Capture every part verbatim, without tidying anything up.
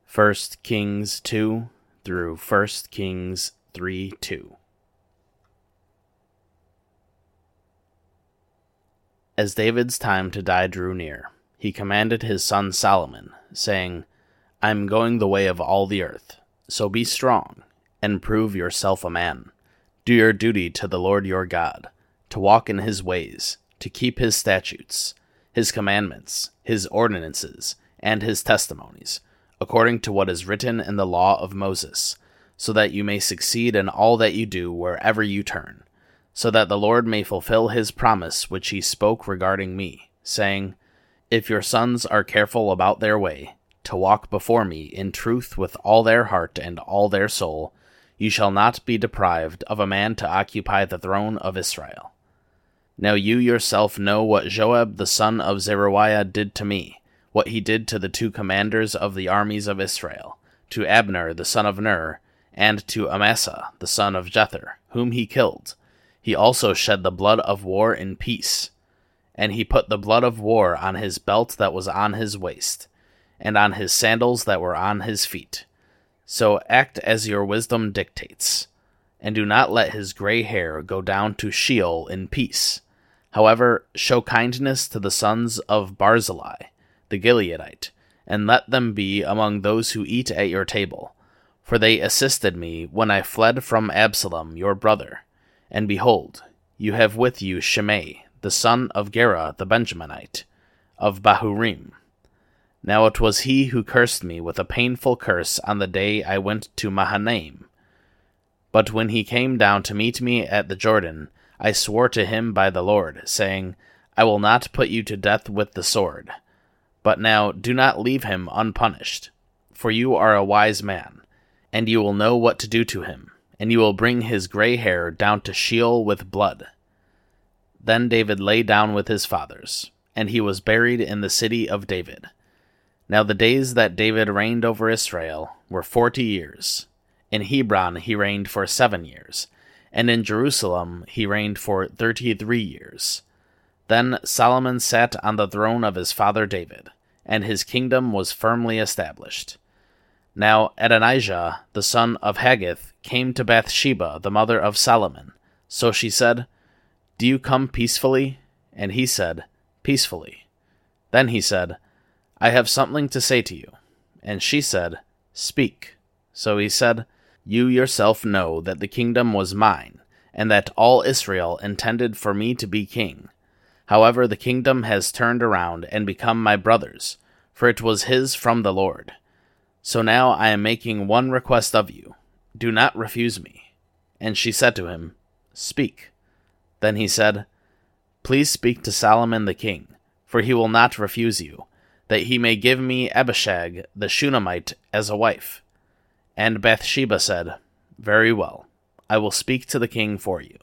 First Kings two through First Kings three two. As David's time to die drew near, he commanded his son Solomon, saying, I am going the way of all the earth, so be strong, and prove yourself a man. Do your duty to the Lord your God, to walk in his ways, to keep his statutes, his commandments, his ordinances, and his testimonies, according to what is written in the law of Moses, so that you may succeed in all that you do wherever you turn, so that the Lord may fulfill his promise which he spoke regarding me, saying, If your sons are careful about their way, to walk before me in truth with all their heart and all their soul, you shall not be deprived of a man to occupy the throne of Israel. Now you yourself know what Joab the son of Zeruiah did to me, what he did to the two commanders of the armies of Israel, to Abner the son of Ner, and to Amasa the son of Jether, whom he killed. He also shed the blood of war in peace. And he put the blood of war on his belt that was on his waist, and on his sandals that were on his feet. So act as your wisdom dictates, and do not let his gray hair go down to Sheol in peace. However, show kindness to the sons of Barzillai, the Gileadite, and let them be among those who eat at your table. For they assisted me when I fled from Absalom your brother. And behold, you have with you Shimei, the son of Gera the Benjaminite, of Bahurim. Now it was he who cursed me with a painful curse on the day I went to Mahanaim. But when he came down to meet me at the Jordan, I swore to him by the Lord, saying, I will not put you to death with the sword. But now do not leave him unpunished, for you are a wise man, and you will know what to do to him, and you will bring his gray hair down to Sheol with blood. Then David lay down with his fathers, and he was buried in the city of David. Now the days that David reigned over Israel were forty years. In Hebron he reigned for seven years, and in Jerusalem he reigned for thirty-three years. Then Solomon sat on the throne of his father David, and his kingdom was firmly established. Now Adonijah, the son of Haggith, came to Bathsheba, the mother of Solomon. So she said, Do you come peacefully? And he said, Peacefully. Then he said, I have something to say to you. And she said, Speak. So he said, You yourself know that the kingdom was mine, and that all Israel intended for me to be king. However, the kingdom has turned around and become my brother's, for it was his from the Lord. So now I am making one request of you. Do not refuse me. And she said to him, Speak. Then he said, Please speak to Solomon the king, for he will not refuse you, that he may give me Abishag the Shunammite as a wife. And Bathsheba said, Very well, I will speak to the king for you.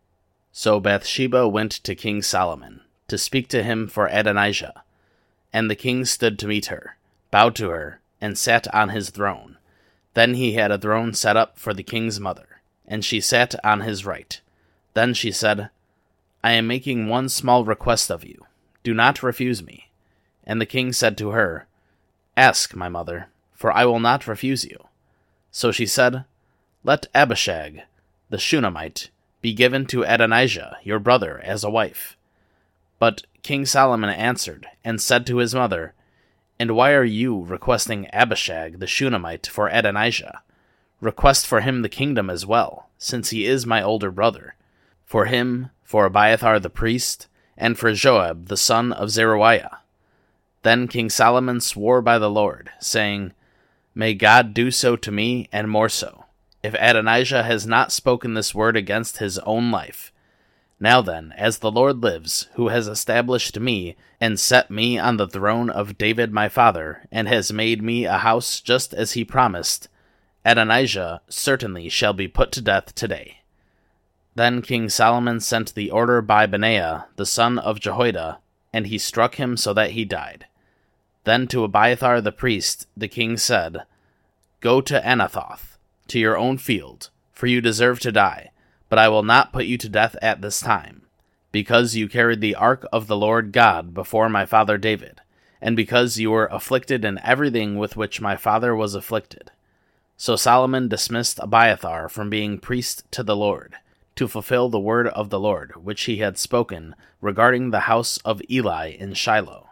So Bathsheba went to King Solomon, to speak to him for Adonijah. And the king stood to meet her, bowed to her, and sat on his throne. Then he had a throne set up for the king's mother, and she sat on his right. Then she said, I am making one small request of you. Do not refuse me. And the king said to her, Ask, my mother, for I will not refuse you. So she said, Let Abishag, the Shunammite, be given to Adonijah, your brother, as a wife. But King Solomon answered, and said to his mother, And why are you requesting Abishag, the Shunammite, for Adonijah? Request for him the kingdom as well, since he is my older brother. For him, for Abiathar the priest, and for Joab, the son of Zeruiah. Then King Solomon swore by the Lord, saying, May God do so to me, and more so, if Adonijah has not spoken this word against his own life. Now then, as the Lord lives, who has established me, and set me on the throne of David my father, and has made me a house just as he promised, Adonijah certainly shall be put to death today. Then King Solomon sent the order by Benaiah, the son of Jehoiada, and he struck him so that he died. Then to Abiathar the priest the king said, Go to Anathoth, to your own field, for you deserve to die, but I will not put you to death at this time, because you carried the ark of the Lord God before my father David, and because you were afflicted in everything with which my father was afflicted. So Solomon dismissed Abiathar from being priest to the Lord, to fulfill the word of the Lord, which he had spoken regarding the house of Eli in Shiloh.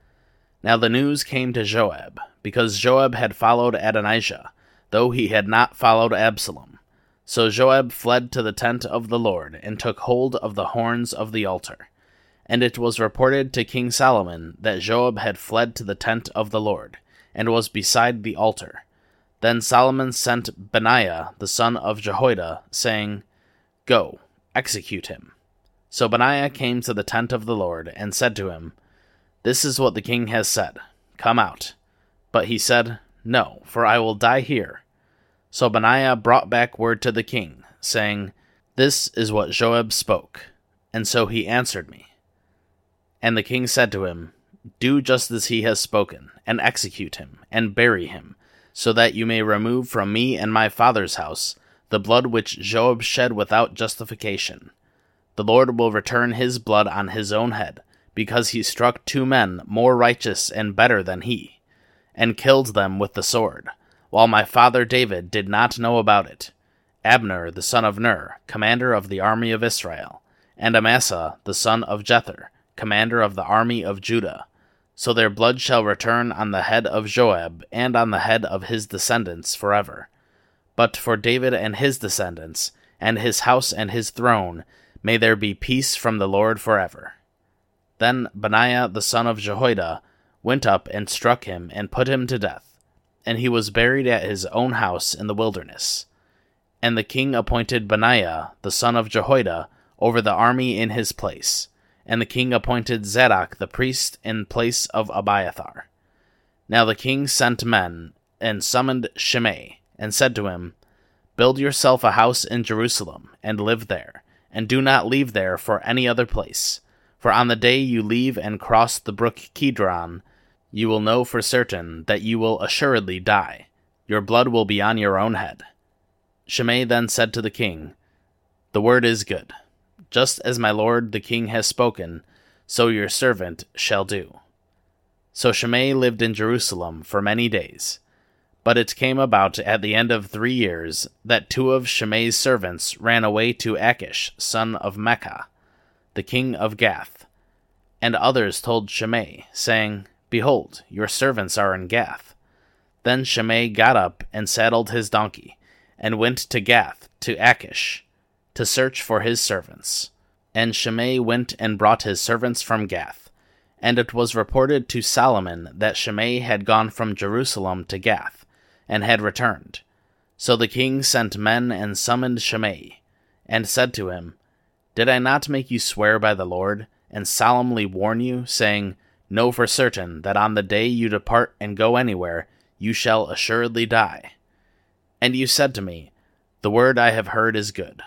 Now the news came to Joab, because Joab had followed Adonijah, though he had not followed Absalom. So Joab fled to the tent of the Lord, and took hold of the horns of the altar. And it was reported to King Solomon that Joab had fled to the tent of the Lord, and was beside the altar. Then Solomon sent Benaiah the son of Jehoiada, saying, Go, execute him. So Benaiah came to the tent of the Lord, and said to him, This is what the king has said, Come out. But he said, No, for I will die here. So Benaiah brought back word to the king, saying, This is what Joab spoke. And so he answered me. And the king said to him, Do just as he has spoken, and execute him, and bury him, so that you may remove from me and my father's house the blood which Joab shed without justification. The Lord will return his blood on his own head, because he struck two men more righteous and better than he, and killed them with the sword, while my father David did not know about it, Abner the son of Ner, commander of the army of Israel, and Amasa the son of Jether, commander of the army of Judah. So their blood shall return on the head of Joab, and on the head of his descendants forever. But for David and his descendants, and his house and his throne, may there be peace from the Lord forever. Then Benaiah the son of Jehoiada went up and struck him, and put him to death, and he was buried at his own house in the wilderness. And the king appointed Benaiah the son of Jehoiada over the army in his place, and the king appointed Zadok the priest in place of Abiathar. Now the king sent men, and summoned Shimei, and said to him, Build yourself a house in Jerusalem, and live there, and do not leave there for any other place. For on the day you leave and cross the brook Kidron, you will know for certain that you will assuredly die. Your blood will be on your own head. Shimei then said to the king, The word is good. Just as my lord the king has spoken, so your servant shall do. So Shimei lived in Jerusalem for many days. But it came about at the end of three years that two of Shimei's servants ran away to Achish, son of Mecca, the king of Gath. And others told Shimei, saying, Behold, your servants are in Gath. Then Shimei got up and saddled his donkey, and went to Gath, to Achish, to search for his servants. And Shimei went and brought his servants from Gath. And it was reported to Solomon that Shimei had gone from Jerusalem to Gath, and had returned. So the king sent men and summoned Shimei, and said to him, Did I not make you swear by the Lord, and solemnly warn you, saying, Know for certain that on the day you depart and go anywhere, you shall assuredly die? And you said to me, The word I have heard is good.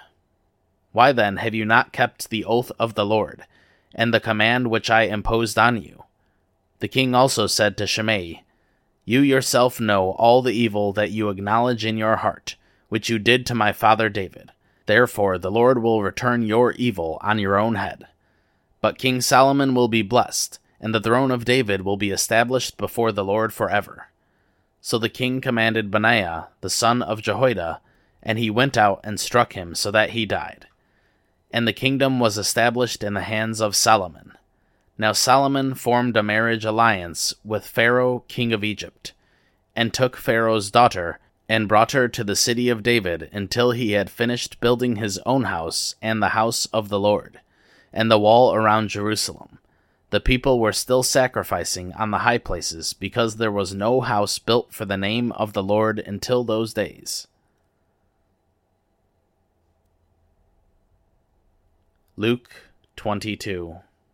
Why then have you not kept the oath of the Lord, and the command which I imposed on you? The king also said to Shimei, You yourself know all the evil that you acknowledge in your heart, which you did to my father David. Therefore the Lord will return your evil on your own head. But King Solomon will be blessed, and the throne of David will be established before the Lord forever. So the king commanded Benaiah the son of Jehoiada, and he went out and struck him so that he died. And the kingdom was established in the hands of Solomon. Now Solomon formed a marriage alliance with Pharaoh king of Egypt, and took Pharaoh's daughter, and brought her to the city of David until he had finished building his own house and the house of the Lord, and the wall around Jerusalem. The people were still sacrificing on the high places, because there was no house built for the name of the Lord until those days. Luke twenty-two.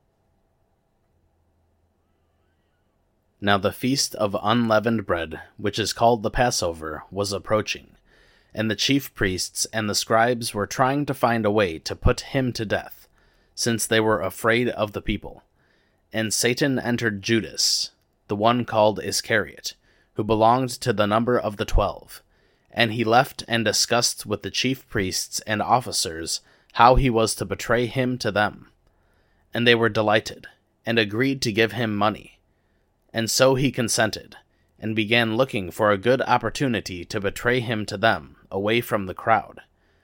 Now the feast of unleavened bread, which is called the Passover, was approaching, and the chief priests and the scribes were trying to find a way to put him to death, since they were afraid of the people. And Satan entered Judas, the one called Iscariot, who belonged to the number of the twelve, and he left and discussed with the chief priests and officers how he was to betray him to them. And they were delighted, and agreed to give him money. And so he consented, and began looking for a good opportunity to betray him to them, away from the crowd.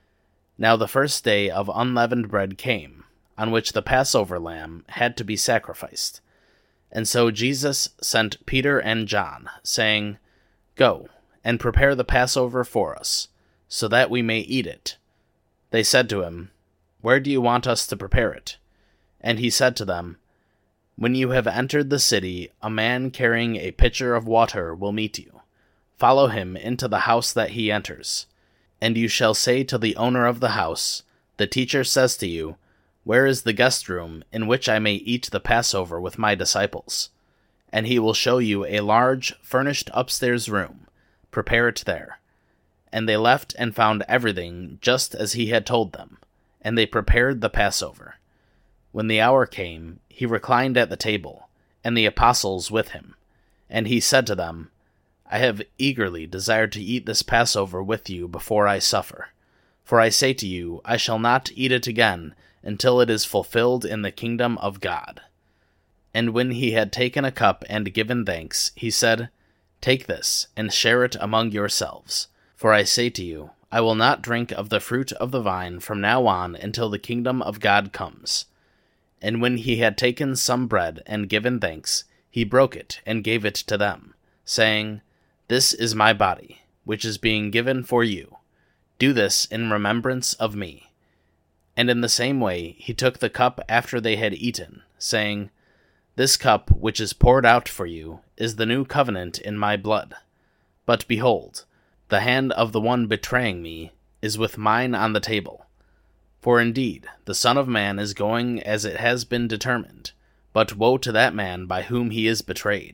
Now the first day of unleavened bread came, on which the Passover lamb had to be sacrificed. And so Jesus sent Peter and John, saying, Go, and prepare the Passover for us, so that we may eat it. They said to him, Where do you want us to prepare it? And he said to them, When you have entered the city, a man carrying a pitcher of water will meet you. Follow him into the house that he enters. And you shall say to the owner of the house, The teacher says to you, Where is the guest room in which I may eat the Passover with my disciples? And he will show you a large, furnished upstairs room. Prepare it there. And they left and found everything just as he had told them, and they prepared the Passover. When the hour came, he reclined at the table, and the apostles with him. And he said to them, I have eagerly desired to eat this Passover with you before I suffer. For I say to you, I shall not eat it again until it is fulfilled in the kingdom of God. And when he had taken a cup and given thanks, he said, Take this, and share it among yourselves. For I say to you, I will not drink of the fruit of the vine from now on until the kingdom of God comes. And when he had taken some bread and given thanks, he broke it and gave it to them, saying, This is my body, which is being given for you. Do this in remembrance of me. And in the same way he took the cup after they had eaten, saying, This cup which is poured out for you is the new covenant in my blood. But behold, the hand of the one betraying me is with mine on the table. For indeed, the Son of Man is going as it has been determined, but woe to that man by whom he is betrayed.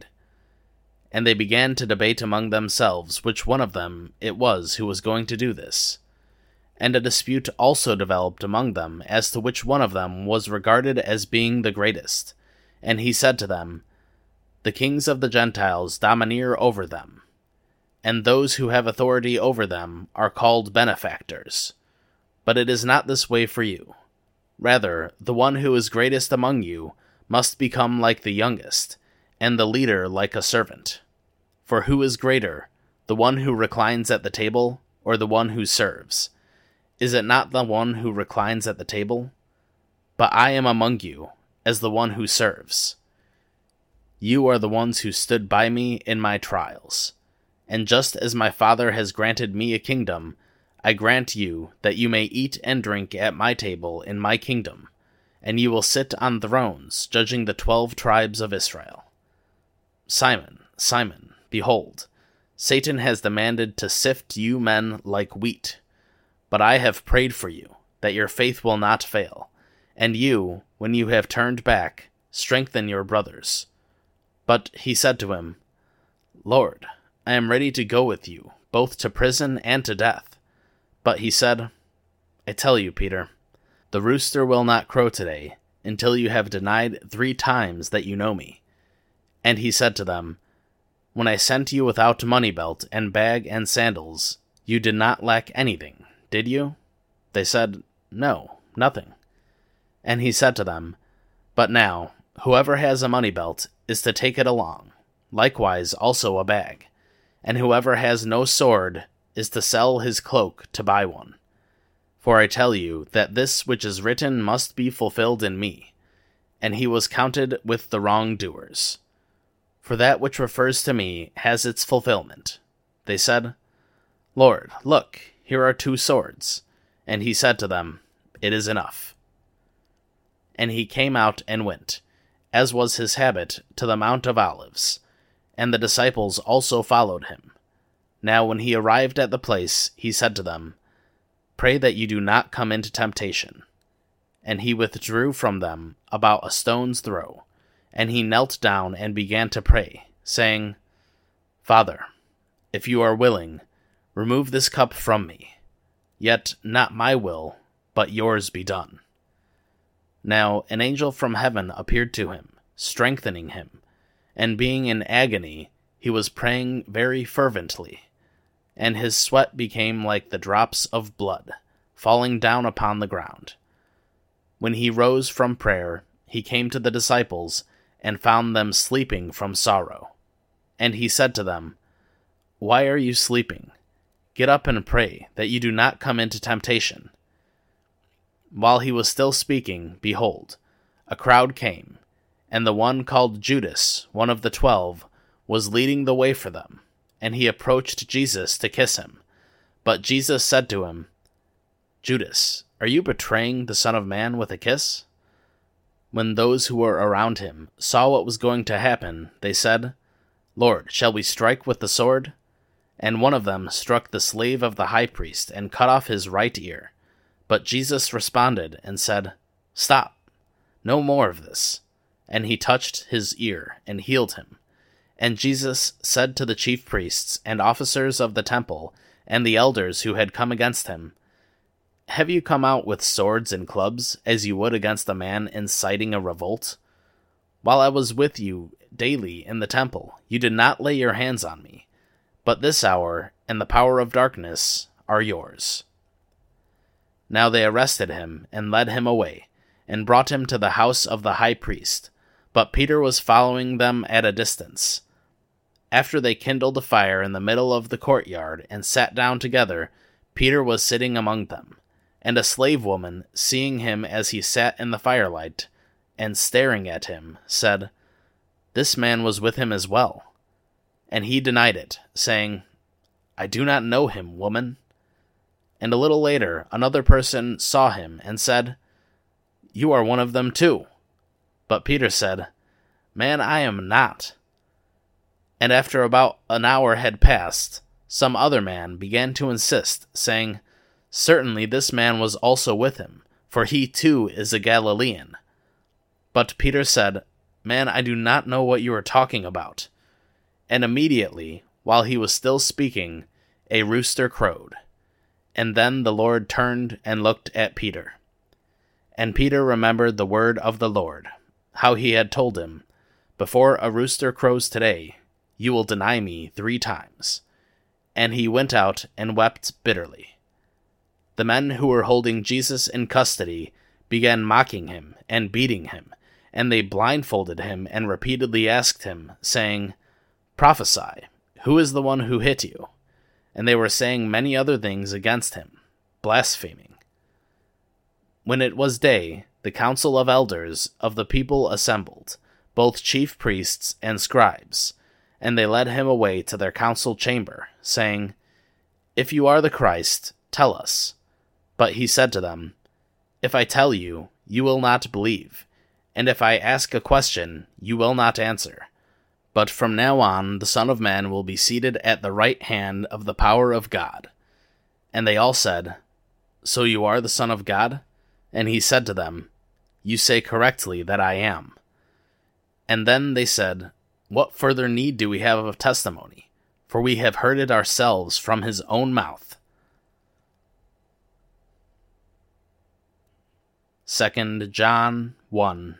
And they began to debate among themselves which one of them it was who was going to do this. And a dispute also developed among them as to which one of them was regarded as being the greatest. And he said to them, The kings of the Gentiles domineer over them, and those who have authority over them are called benefactors. But it is not this way for you. Rather, the one who is greatest among you must become like the youngest, and the leader like a servant. For who is greater, the one who reclines at the table, or the one who serves? Is it not the one who reclines at the table? But I am among you as the one who serves. You are the ones who stood by me in my trials. And just as my Father has granted me a kingdom, I grant you that you may eat and drink at my table in my kingdom, and you will sit on thrones, judging the twelve tribes of Israel. Simon, Simon, behold, Satan has demanded to sift you men like wheat. But I have prayed for you, that your faith will not fail, and you, when you have turned back, strengthen your brothers. But he said to him, Lord, I am ready to go with you, both to prison and to death. But he said, I tell you, Peter, the rooster will not crow today, until you have denied three times that you know me. And he said to them, When I sent you without money belt and bag and sandals, you did not lack anything, did you? They said, No, nothing. And he said to them, But now, whoever has a money belt is to take it along, likewise also a bag. And whoever has no sword is to sell his cloak to buy one. For I tell you that this which is written must be fulfilled in me. And he was counted with the wrongdoers. For that which refers to me has its fulfillment. They said, Lord, look, here are two swords. And he said to them, It is enough. And he came out and went, as was his habit, to the Mount of Olives. And the disciples also followed him. Now when he arrived at the place, he said to them, Pray that you do not come into temptation. And he withdrew from them about a stone's throw, and he knelt down and began to pray, saying, Father, if you are willing, remove this cup from me. Yet not my will, but yours be done. Now an angel from heaven appeared to him, strengthening him, and being in agony, he was praying very fervently, and his sweat became like the drops of blood, falling down upon the ground. When he rose from prayer, he came to the disciples, and found them sleeping from sorrow. And he said to them, Why are you sleeping? Get up and pray, that you do not come into temptation. While he was still speaking, behold, a crowd came, and the one called Judas, one of the twelve, was leading the way for them, and he approached Jesus to kiss him. But Jesus said to him, Judas, are you betraying the Son of Man with a kiss? When those who were around him saw what was going to happen, they said, Lord, shall we strike with the sword? And one of them struck the slave of the high priest and cut off his right ear. But Jesus responded and said, Stop, no more of this. And he touched his ear and healed him. And Jesus said to the chief priests and officers of the temple and the elders who had come against him, Have you come out with swords and clubs, as you would against a man inciting a revolt? While I was with you daily in the temple, you did not lay your hands on me. But this hour and the power of darkness are yours. Now they arrested him and led him away, and brought him to the house of the high priest. But Peter was following them at a distance. After they kindled a fire in the middle of the courtyard and sat down together, Peter was sitting among them. And a slave woman, seeing him as he sat in the firelight, and staring at him, said, This man was with him as well. And he denied it, saying, I do not know him, woman. And a little later, another person saw him and said, You are one of them too. But Peter said, Man, I am not. And after about an hour had passed, some other man began to insist, saying, Certainly this man was also with him, for he too is a Galilean. But Peter said, Man, I do not know what you are talking about. And immediately, while he was still speaking, a rooster crowed. And then the Lord turned and looked at Peter. And Peter remembered the word of the Lord, how he had told him, Before a rooster crows today, you will deny me three times. And he went out and wept bitterly. The men who were holding Jesus in custody began mocking him and beating him, and they blindfolded him and repeatedly asked him, saying, Prophesy, who is the one who hit you? And they were saying many other things against him, blaspheming. When it was day, the council of elders of the people assembled, both chief priests and scribes, and they led him away to their council chamber, saying, If you are the Christ, tell us. But he said to them, If I tell you, you will not believe, and if I ask a question, you will not answer. But from now on the Son of Man will be seated at the right hand of the power of God. And they all said, So you are the Son of God? And he said to them, You say correctly that I am. And then they said, What further need do we have of testimony? For we have heard it ourselves from his own mouth. Second John one.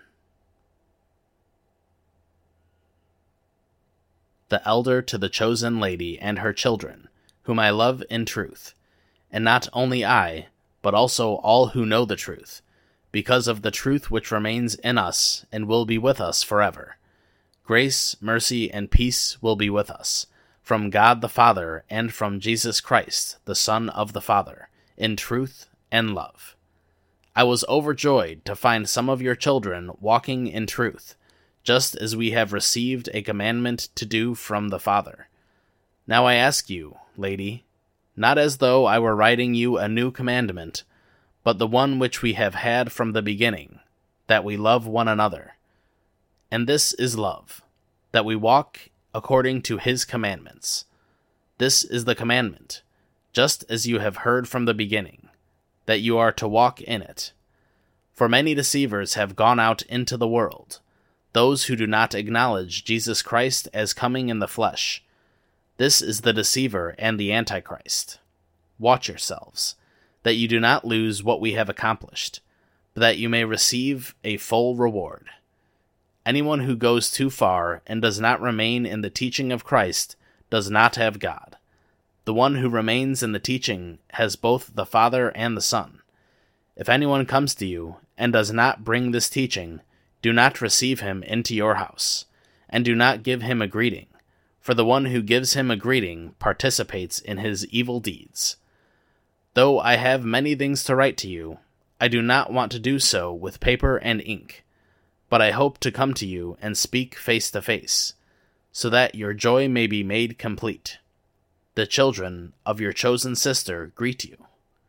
The elder to the chosen lady and her children, whom I love in truth, and not only I, but also all who know the truth, because of the truth which remains in us and will be with us forever. Grace, mercy, and peace will be with us, from God the Father and from Jesus Christ, the Son of the Father, in truth and love. I was overjoyed to find some of your children walking in truth, just as we have received a commandment to do from the Father. Now I ask you, lady, not as though I were writing you a new commandment, but the one which we have had from the beginning, that we love one another. And this is love, that we walk according to his commandments. This is the commandment, just as you have heard from the beginning, that you are to walk in it. For many deceivers have gone out into the world, those who do not acknowledge Jesus Christ as coming in the flesh. This is the deceiver and the Antichrist. Watch yourselves, that you do not lose what we have accomplished, but that you may receive a full reward. Anyone who goes too far and does not remain in the teaching of Christ does not have God. The one who remains in the teaching has both the Father and the Son. If anyone comes to you and does not bring this teaching, Do not receive him into your house, and do not give him a greeting, for the one who gives him a greeting participates in his evil deeds. Though I have many things to write to you, I do not want to do so with paper and ink, but I hope to come to you and speak face to face, so that your joy may be made complete. The children of your chosen sister greet you.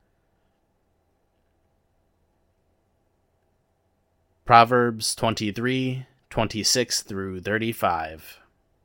Proverbs twenty-three, twenty-six through thirty-five.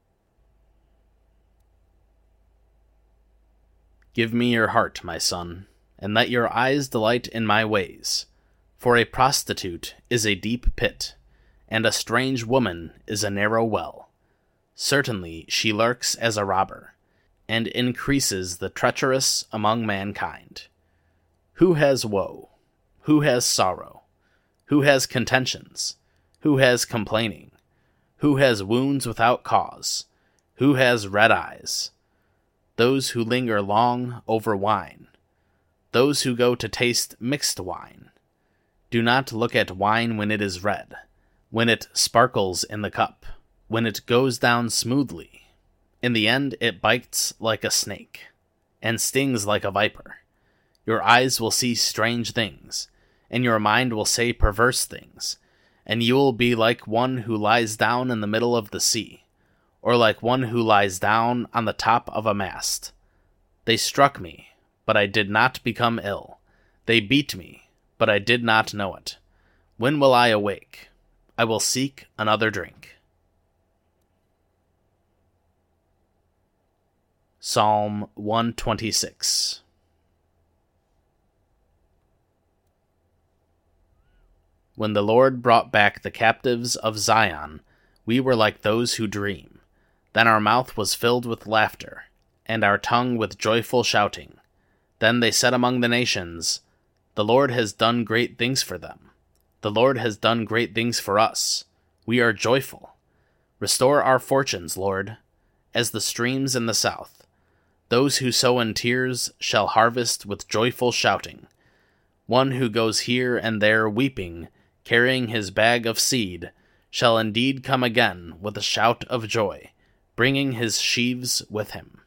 Give me your heart, my son, and let your eyes delight in my ways. For a prostitute is a deep pit, and a strange woman is a narrow well. Certainly she lurks as a robber, and increases the treacherous among mankind. Who has woe? Who has sorrow? Who has contentions? Who has complaining? Who has wounds without cause? Who has red eyes? Those who linger long over wine. Those who go to taste mixed wine. Do not look at wine when it is red, when it sparkles in the cup, when it goes down smoothly. In the end it bites like a snake, and stings like a viper. Your eyes will see strange things, and your mind will say perverse things, and you will be like one who lies down in the middle of the sea, or like one who lies down on the top of a mast. They struck me, but I did not become ill. They beat me, but I did not know it. When will I awake? I will seek another drink. Psalm one twenty-six. When the Lord brought back the captives of Zion, we were like those who dream. Then our mouth was filled with laughter, and our tongue with joyful shouting. Then they said among the nations, The Lord has done great things for them. The Lord has done great things for us. We are joyful. Restore our fortunes, Lord, as the streams in the south. Those who sow in tears shall harvest with joyful shouting. One who goes here and there weeping, carrying his bag of seed, shall indeed come again with a shout of joy, bringing his sheaves with him.